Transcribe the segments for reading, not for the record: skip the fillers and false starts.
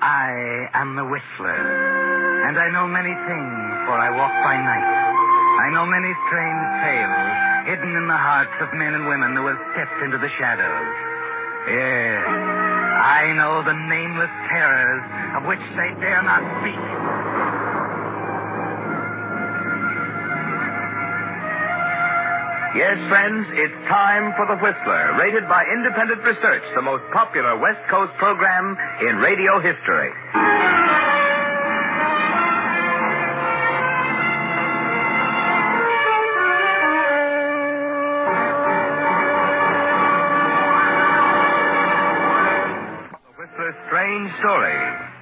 I am the Whistler, and I know many things, for I walk by night. I know many strange tales hidden in the hearts of men and women who have stepped into the shadows. Yes, I know the nameless terrors of which they dare not speak. Yes, friends, it's time for The Whistler, rated by independent research, the most popular West Coast program in radio history. The Whistler's strange story.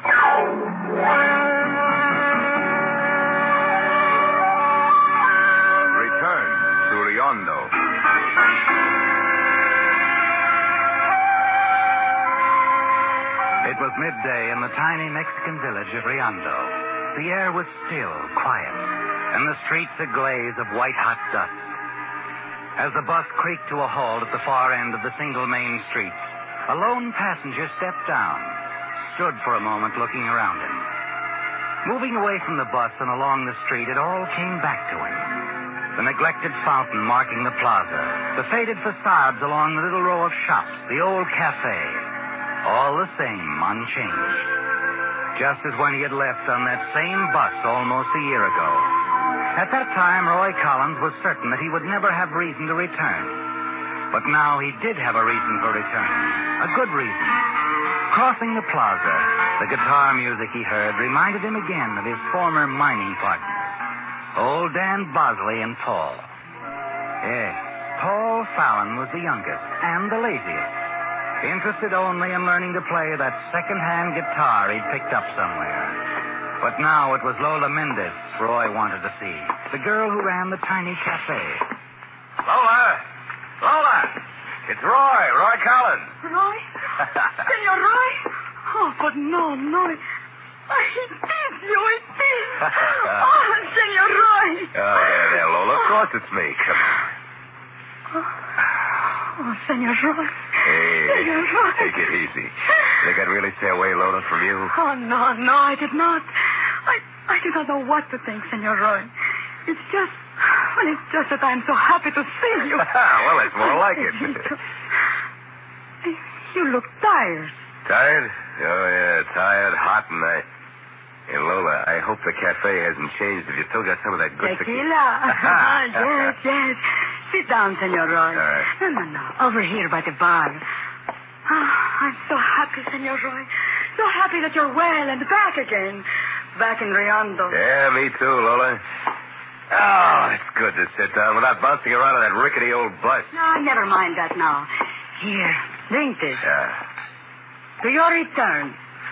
It was midday in the tiny Mexican village of Riondo. The air was still, quiet, and the streets a glaze of white-hot dust. As the bus creaked to a halt at the far end of the single main street, a lone passenger stepped down, stood for a moment looking around him. Moving away from the bus and along the street, it all came back to him. The neglected fountain marking the plaza, the faded facades along the little row of shops, the old cafe. All the same, unchanged. Just as when he had left on that same bus almost a year ago. At that time, Roy Collins was certain that he would never have reason to return. But now he did have a reason for returning. A good reason. Crossing the plaza, the guitar music he heard reminded him again of his former mining partners. Old Dan Bosley and Paul. Yes, Paul Fallon was the youngest and the laziest. Interested only in learning to play that second-hand guitar he'd picked up somewhere. But now it was Lola Mendez Roy wanted to see. The girl who ran the tiny cafe. Lola! It's Roy Collins. Roy? Senor Roy? Oh, but no. It is you. Oh, Senor Roy. Oh, there, Lola. Of course it's me. Come on. Oh, Senor Roy. Hey, Senor Roy. take it easy. Think I'd really stay away, Lola, from you? Oh, no, I did not. I do not know what to think, Senor Roy. It's just that I'm so happy to see you. Well, it's more like it. You look tired. Tired? Oh, yeah, tired, hot, and Lola, I hope the cafe hasn't changed. If you still got some of that good tequila. Yes. Sit down, Senor Roy. All right. No. Over here by the bar. Oh, I'm so happy, Senor Roy. So happy that you're well and back again. Back in Riondo. Yeah, me too, Lola. Oh, it's good to sit down without bouncing around on that rickety old bus. No, never mind that now. Here, drink this. Yeah. To your return.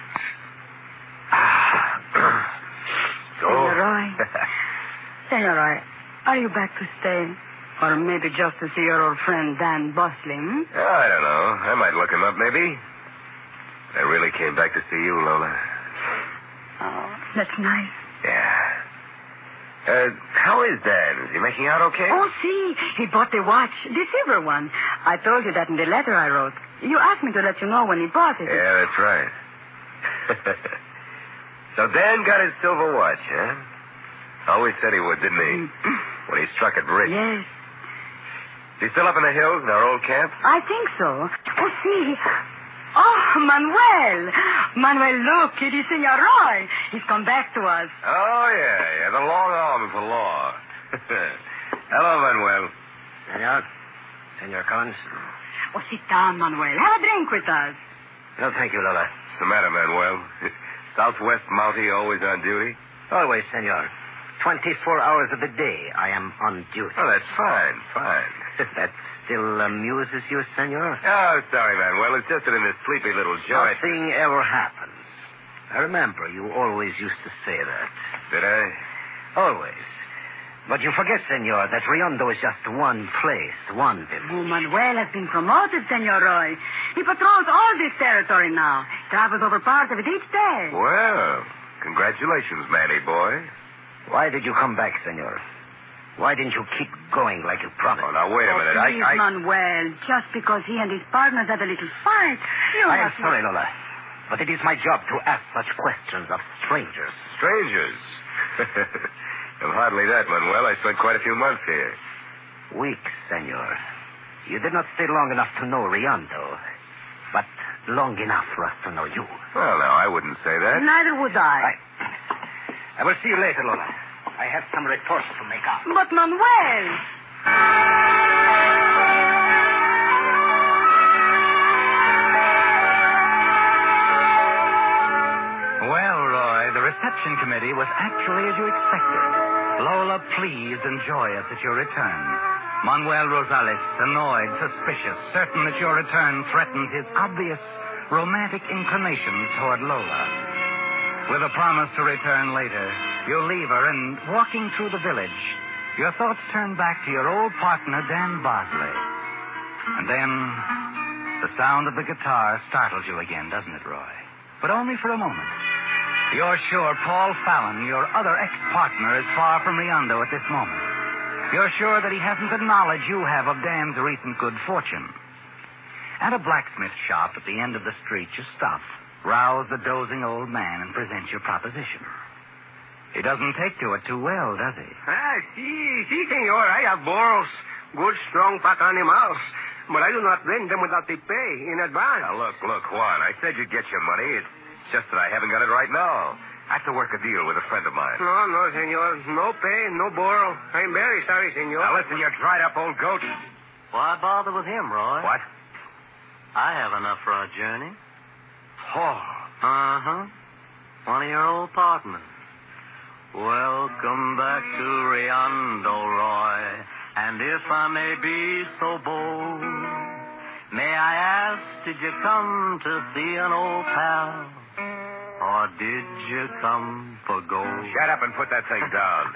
Senor Roy. Senor Roy, are you back to stay? Or maybe just to see your old friend Dan Bosley, Oh, I don't know. I might look him up, maybe. I really came back to see you, Lola. Oh, that's nice. Yeah. How is Dan? Is he making out okay? Oh, see, he bought the watch, the silver one. I told you that in the letter I wrote. You asked me to let you know when he bought it. Yeah, that's right. So Dan got his silver watch, huh? Always said he would, didn't he? When he struck it rich. Yes. Is he still up in the hills in our old camp? I think so. Oh, see. Oh, Manuel. Manuel, look, it is Senor Roy. He's come back to us. Oh, yeah. The long arm of the law. Hello, Manuel. Senor Collins. Oh, sit down, Manuel. Have a drink with us. No, thank you, Lola. What's the matter, Manuel? Southwest Mountie always on duty? Always, senor. 24 hours of the day I am on duty. Oh, that's fine. That still amuses you, senor? Oh, sorry, Manuel. It's just that in this sleepy little joint... Nothing ever happens. I remember you always used to say that. Did I? Always. But you forget, senor, that Riondo is just one place, one village. Oh, Manuel has been promoted, Senor Roy. He patrols all this territory now. Travels over part of it each day. Well, congratulations, Manny boy. Why did you come back, senor? Why didn't you keep going like you promised? Oh, now, wait a minute. Please, Manuel, just because he and his partners had a little fight, I am sorry, Lola. but it is my job to ask such questions of strangers. Strangers? And hardly that, Manuel. I spent quite a few months here. Weeks, senor. You did not stay long enough to know Riondo, but long enough for us to know you. Well, now, I wouldn't say that. Neither would I. I will see you later, Lola. I have some reports to make out. But Manuel... Well, Roy, the reception committee was actually as you expected. Lola pleased and joyous at your return. Manuel Rosales, annoyed, suspicious, certain that your return threatened his obvious romantic inclinations toward Lola. With a promise to return later, you leave her, and walking through the village, your thoughts turn back to your old partner, Dan Bosley. And then the sound of the guitar startles you again, doesn't it, Roy? But only for a moment. You're sure Paul Fallon, your other ex-partner, is far from Riondo at this moment. You're sure that he hasn't the knowledge you have of Dan's recent good fortune. At a blacksmith shop at the end of the street, you stop, rouse the dozing old man, and present your proposition. He doesn't take to it too well, does he? Sí, senor. I have burros, good, strong, fat animals. But I do not bring them without the pay in advance. Now, look, Juan. I said you'd get your money. It's just that I haven't got it right now. I have to work a deal with a friend of mine. No, senor. No pay, no burro. I'm very sorry, senor. Now, listen, you dried-up old goat. Why bother with him, Roy? What? I have enough for our journey. Paul. Uh-huh. One of your old partners. Welcome back to Riondo, Roy. And if I may be so bold, may I ask, did you come to see an old pal? Or did you come for gold? Shut up and put that thing down.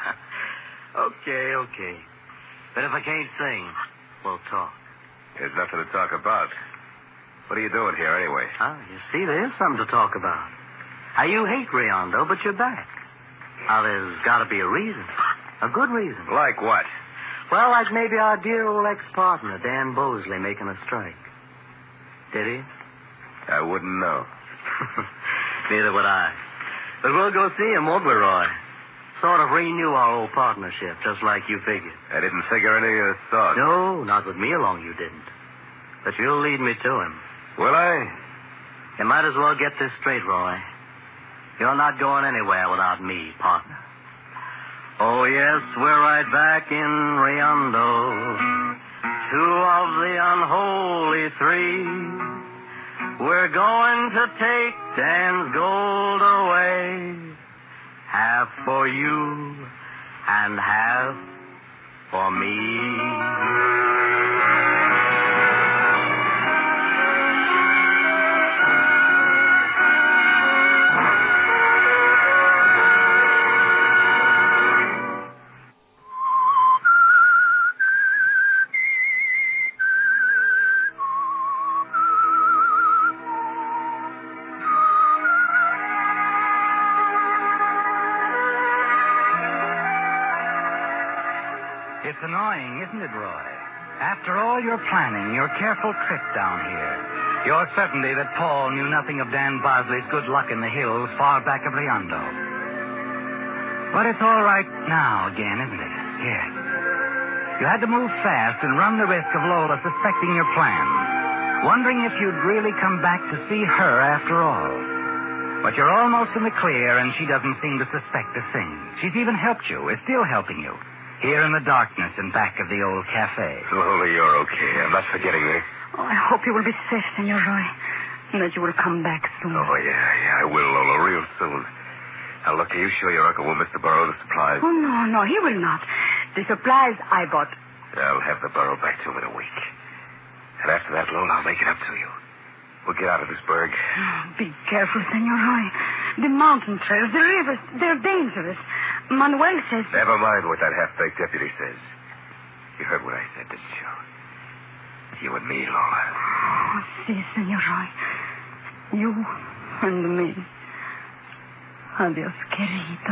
Okay. But if I can't sing, we'll talk. There's nothing to talk about. What are you doing here, anyway? You see, there is something to talk about. How you hate Riondo, but you're back. Now, there's got to be a reason. A good reason. Like what? Well, like maybe our dear old ex-partner, Dan Bosley, making a strike. Did he? I wouldn't know. Neither would I. But we'll go see him, won't we, Roy? Sort of renew our old partnership, just like you figured. I didn't figure any of this thought. No, not with me along you didn't. But you'll lead me to him. Will I? You might as well get this straight, Roy. You're not going anywhere without me, partner. Oh, yes, we're right back in Riondo. Two of the unholy three. We're going to take Dan's gold away. Half for you and half for me. It's annoying, isn't it, Roy? After all your planning, your careful trip down here, your certainty that Paul knew nothing of Dan Bosley's good luck in the hills far back of Riondo. But it's all right now again, isn't it? Yes. You had to move fast and run the risk of Lola suspecting your plans, wondering if you'd really come back to see her after all. But you're almost in the clear, and she doesn't seem to suspect a thing. She's even helped you, is still helping you. Here in the darkness in back of the old cafe. Lola, you're okay. I'm not forgetting this. Oh, I hope you will be safe, Senor Roy. And that you will come back soon. Oh, yeah, I will, Lola, real soon. Now, look, are you sure your uncle will miss the burro, the supplies? Oh, no, he will not. The supplies I bought. I'll have the burro back to him in a week. And after that, Lola, I'll make it up to you. We'll get out of this burg. Oh, be careful, Senor Roy. The mountain trails, the rivers, they're dangerous. Manuel says... Never mind what that half-baked deputy says. You heard what I said, didn't you? You and me, Lola. Oh, si, Senor Roy. You and me. Adios, querido.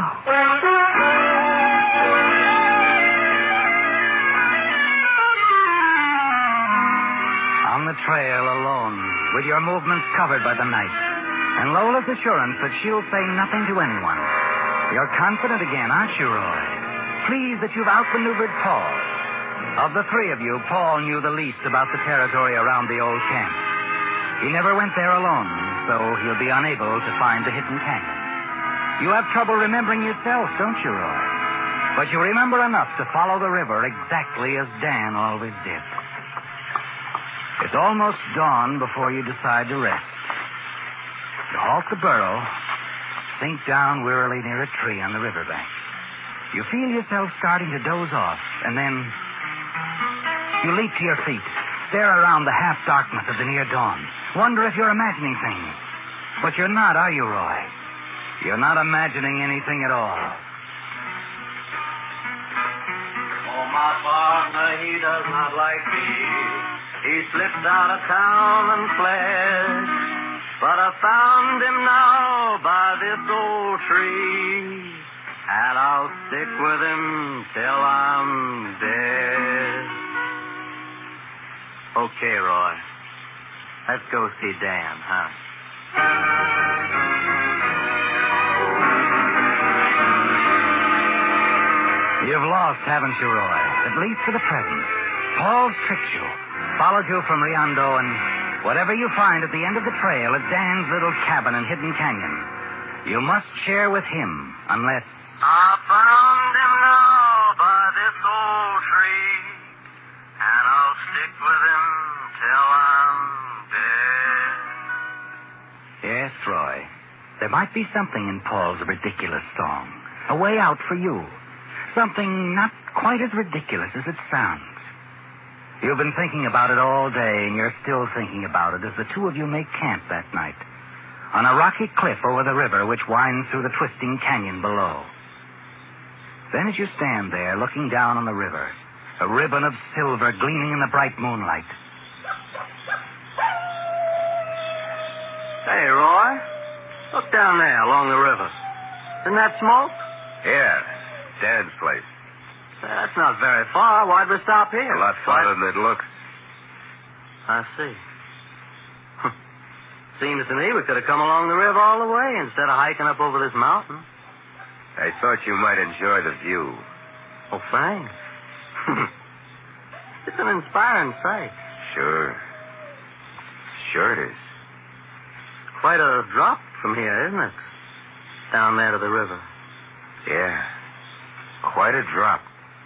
On the trail alone, with your movements covered by the night, And Lola's assurance that she'll say nothing to anyone. You're confident again, aren't you, Roy? Pleased that you've outmaneuvered Paul. Of the three of you, Paul knew the least about the territory around the old camp. He never went there alone, so he'll be unable to find the hidden canyon. You have trouble remembering yourself, don't you, Roy? But you remember enough to follow the river exactly as Dan always did. It's almost dawn before you decide to rest. You halt the burro, sink down wearily near a tree on the riverbank. You feel yourself starting to doze off, and then you leap to your feet, stare around the half-darkness of the near dawn, wonder if you're imagining things. But you're not, are you, Roy? You're not imagining anything at all. Oh, my partner, he does not like me. He slipped out of town and fled. But I found him now by this old tree. And I'll stick with him till I'm dead. Okay, Roy. Let's go see Dan, huh? You've lost, haven't you, Roy? At least for the present. Paul's tricked you, followed you from Riondo, and whatever you find at the end of the trail is Dan's little cabin in Hidden Canyon. You must share with him, unless... I found him now by this old tree, and I'll stick with him till I'm dead. Yes, Roy. There might be something in Paul's ridiculous song. A way out for you. Something not quite as ridiculous as it sounds. You've been thinking about it all day, and you're still thinking about it as the two of you make camp that night on a rocky cliff over the river which winds through the twisting canyon below. Then as you stand there looking down on the river, a ribbon of silver gleaming in the bright moonlight. Hey, Roy. Look down there along the river. Isn't that smoke? Yeah, Dan's place. That's not very far. Why'd we stop here? A lot farther than it looks. I see. Seems to me we could have come along the river all the way instead of hiking up over this mountain. I thought you might enjoy the view. Oh, thanks. It's an inspiring sight. Sure. Sure it is. Quite a drop from here, isn't it? Down there to the river. Yeah. Quite a drop.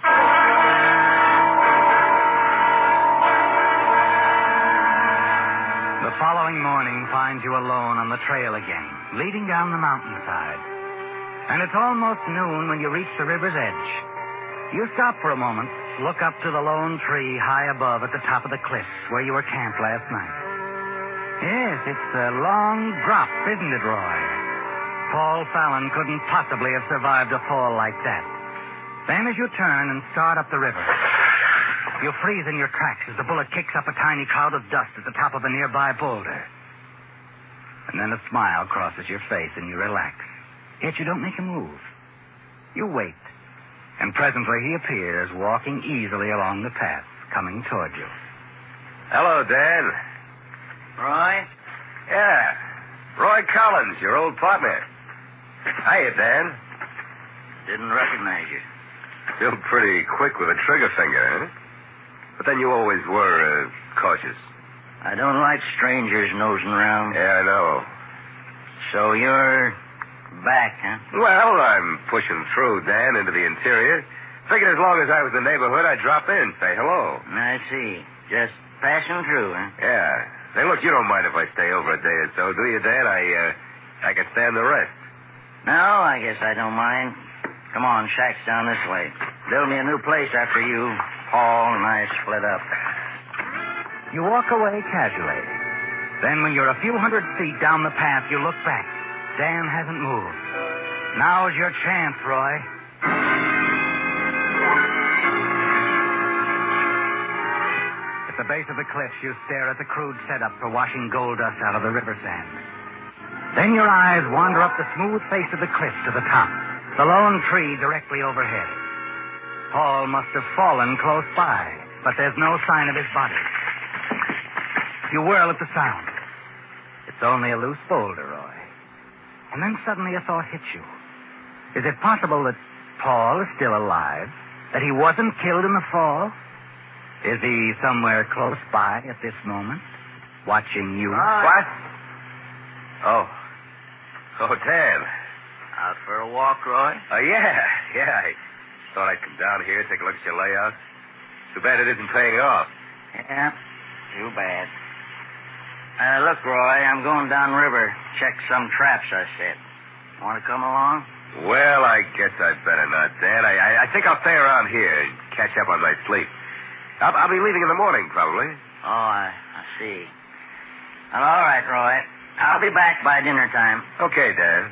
The following morning finds you alone on the trail again, leading down the mountainside. And it's almost noon when you reach the river's edge. You stop for a moment, look up to the lone tree high above at the top of the cliffs where you were camped last night. Yes, it's a long drop, isn't it, Roy? Paul Fallon couldn't possibly have survived a fall like that. Then as you turn and start up the river, you freeze in your tracks as the bullet kicks up a tiny cloud of dust at the top of a nearby boulder. And then a smile crosses your face and you relax. Yet you don't make a move. You wait. And presently he appears, walking easily along the path, coming toward you. Hello, Dan. Roy? Yeah. Roy Collins, your old partner. Hiya, Dan. Didn't recognize you. Still pretty quick with a trigger finger, huh? But then you always were, cautious. I don't like strangers nosing around. Yeah, I know. So you're back, huh? Well, I'm pushing through, Dan, into the interior. Figured as long as I was in the neighborhood, I'd drop in, say hello. I see. Just passing through, huh? Yeah. Say, look, you don't mind if I stay over a day or so, do you, Dan? I can stand the rest. No, I guess I don't mind. Come on, shack's down this way. Build me a new place after you, Paul, and I split up. You walk away casually. Then when you're a few hundred feet down the path, you look back. Dan hasn't moved. Now's your chance, Roy. At the base of the cliffs, you stare at the crude setup for washing gold dust out of the river sand. Then your eyes wander up the smooth face of the cliff to the top, the lone tree directly overhead. Paul must have fallen close by, but there's no sign of his body. You whirl at the sound. It's only a loose boulder, Roy. And then suddenly a thought hits you. Is it possible that Paul is still alive? That he wasn't killed in the fall? Is he somewhere close by at this moment, watching you? What? Oh, Dan. Out for a walk, Roy? Yeah. I thought I'd come down here, take a look at your layout. Too bad it isn't paying off. Yeah, too bad. Look, Roy, I'm going downriver. Check some traps I set. Want to come along? Well, I guess I'd better not, Dan. I think I'll stay around here and catch up on my sleep. I'll be leaving in the morning, probably. Oh, I see. Well, all right, Roy. I'll be back by dinner time. Okay, Dan.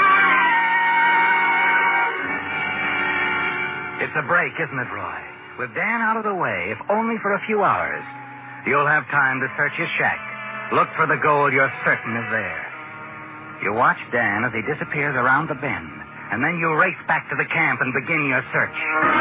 It's a break, isn't it, Roy? With Dan out of the way, if only for a few hours, you'll have time to search his shack. Look for the gold you're certain is there. You watch Dan as he disappears around the bend, and then you race back to the camp and begin your search.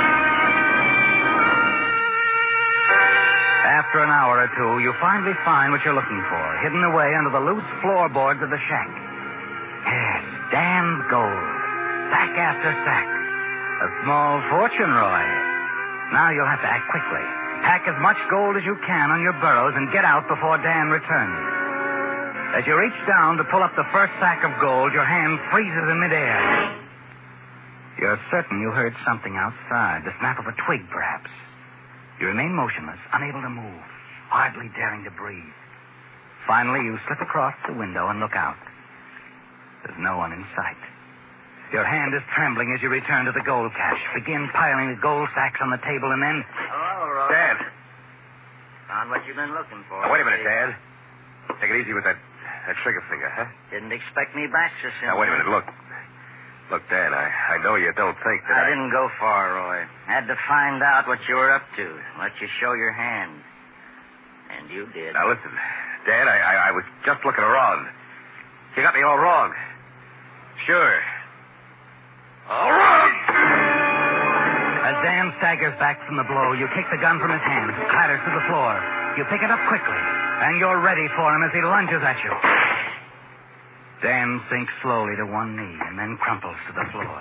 After an hour or two, you finally find what you're looking for, hidden away under the loose floorboards of the shack. Yes, Dan's gold. Sack after sack. A small fortune, Roy. Now you'll have to act quickly. Pack as much gold as you can on your burros and get out before Dan returns. As you reach down to pull up the first sack of gold, your hand freezes in midair. You're certain you heard something outside, the snap of a twig, perhaps. You remain motionless, unable to move, hardly daring to breathe. Finally, you slip across the window and look out. There's no one in sight. Your hand is trembling as you return to the gold cache. Begin piling the gold sacks on the table and then... Hello, Roy. Dan. Found what you've been looking for. Now, wait a minute, Dan. Take it easy with that trigger finger, huh? Didn't expect me back so soon. Now, wait a minute. Look, Dan, I know you don't think that I didn't go far, Roy. Had to find out what you were up to. Let you show your hand. And you did. Now, listen, Dan, I was just looking around. You got me all wrong. Sure. All right. As Dan staggers back from the blow, you kick the gun from his hand. It clatters to the floor. You pick it up quickly, and you're ready for him as he lunges at you. Dan sinks slowly to one knee and then crumples to the floor.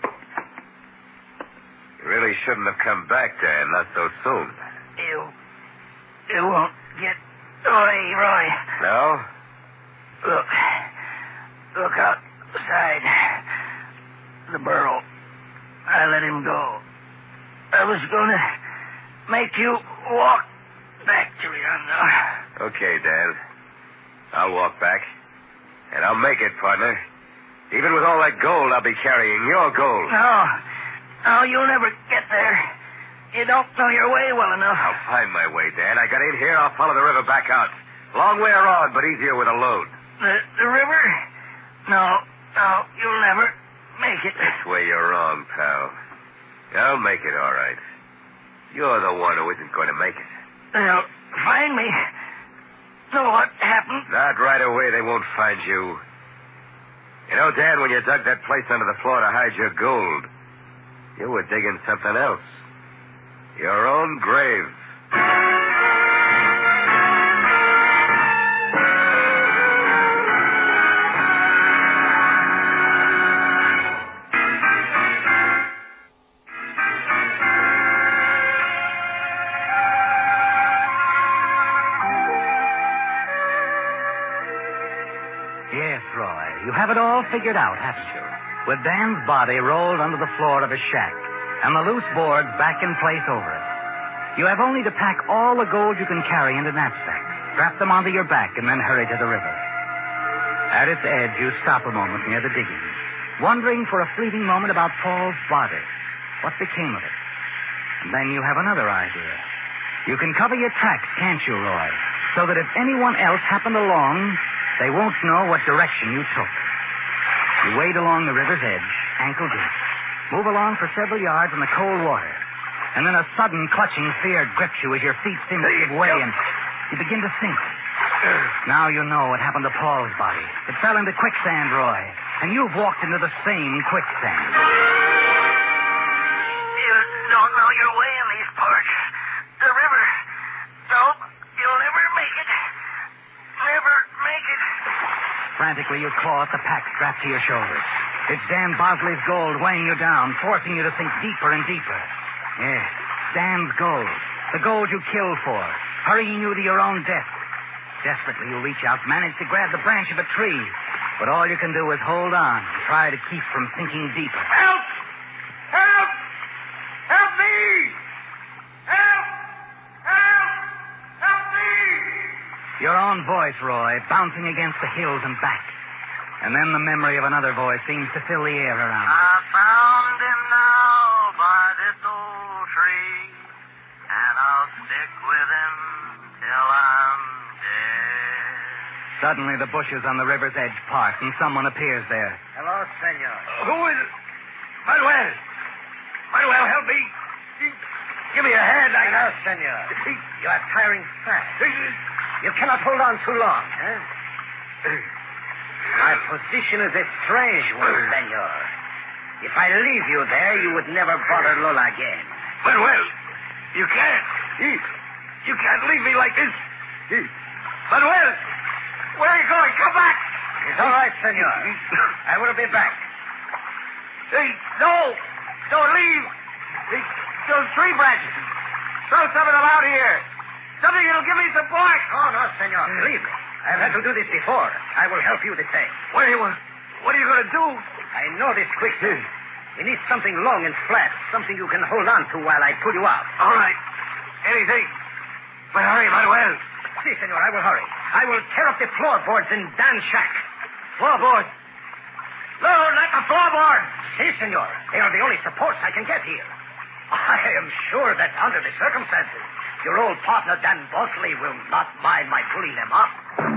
You really shouldn't have come back, Dan, not so soon. You won't get away, Roy. No? Look outside. The burro. I let him go. I was going to make you walk back to Riando. Okay, Dan. I'll walk back. And I'll make it, partner. Even with all that gold, I'll be carrying your gold. No, you'll never get there. You don't know your way well enough. I'll find my way, Dan. I got in here, I'll follow the river back out. Long way around, but easier with a load. The river? No, you'll never make it. This way you're wrong, pal. I'll make it, all right. You're the one who isn't going to make it. They'll find me. So what happened? Not right away. They won't find you. You know, Dan, when you dug that place under the floor to hide your gold, you were digging something else. Your own grave. Yes, Roy, you have it all figured out, haven't you? With Dan's body rolled under the floor of his shack and the loose boards back in place over it. You have only to pack all the gold you can carry into knapsacks, strap them onto your back, and then hurry to the river. At its edge, you stop a moment near the diggings, wondering for a fleeting moment about Paul's body. What became of it? And then you have another idea. You can cover your tracks, can't you, Roy? So that if anyone else happened along, they won't know what direction you took. You wade along the river's edge, ankle deep. Move along for several yards in the cold water. And then a sudden clutching fear grips you as your feet seem to give way and you begin to sink. Now you know what happened to Paul's body. It fell into quicksand, Roy. And you've walked into the same quicksand. You don't know your way in these parts. The river. No, you'll never make it. Never make it. Frantically, you claw at the pack strapped to your shoulders. It's Dan Bosley's gold weighing you down, forcing you to sink deeper and deeper. Yes, Dan's gold. The gold you killed for, hurrying you to your own death. Desperately, you reach out, manage to grab the branch of a tree. But all you can do is hold on, try to keep from sinking deeper. Help! Help! Help me! Help! Help! Help me! Your own voice, Roy, bouncing against the hills and back. And then the memory of another voice seems to fill the air around you. I found him now by this old tree, and I'll stick with him till I'm dead. Suddenly, the bushes on the river's edge part, and someone appears there. Hello, senor. Who is it? Manuel! Manuel, help me! Give me a hand. Hello, senor. You are tiring fast. You cannot hold on too long, huh? My position is a strange one, senor. If I leave you there, you would never bother Lola again. Manuel, you can't. You can't leave me like this. Manuel, where are you going? Come back. It's all right, senor. I will be back. Hey, no. Don't leave. Those tree branches. Throw some of them out here. Something that'll give me support. Oh, no, senor. Believe me. I've had to do this before. I will help you the same. What are you going to do? I know this quicksand. You need something long and flat, something you can hold on to while I pull you out. All right. Anything. But hurry, Manuel. Si, senor, I will hurry. I will tear up the floorboards in Dan's shack. Floorboards? No, not the floorboards. Si, senor. They are the only supports I can get here. I am sure that under the circumstances, your old partner, Dan Bosley, will not mind my pulling them up.